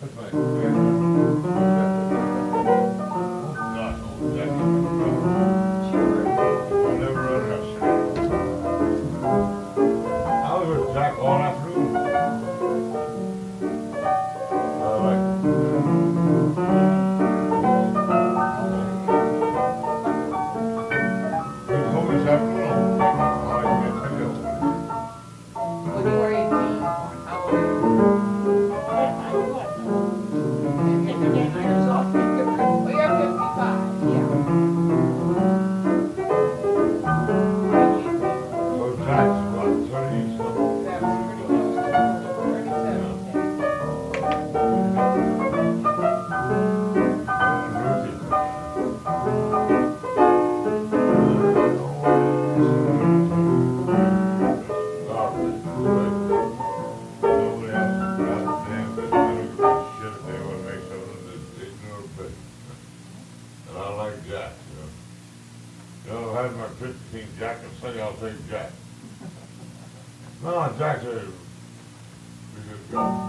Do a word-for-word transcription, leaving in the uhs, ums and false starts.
That's my favorite. Oh gosh, oh Jackie. I'll never understand. I was with Jack all afternoon. I like he told me this afternoon. Oh, I can't tell you. When you were eighteen, how old were you? Years old. Well, you're fifty-five, yeah. So Jack's what, thirty something? That's pretty close to thirty-seven. Jack and Sonny, I'll take Jack. No, Jack's a pretty good guy.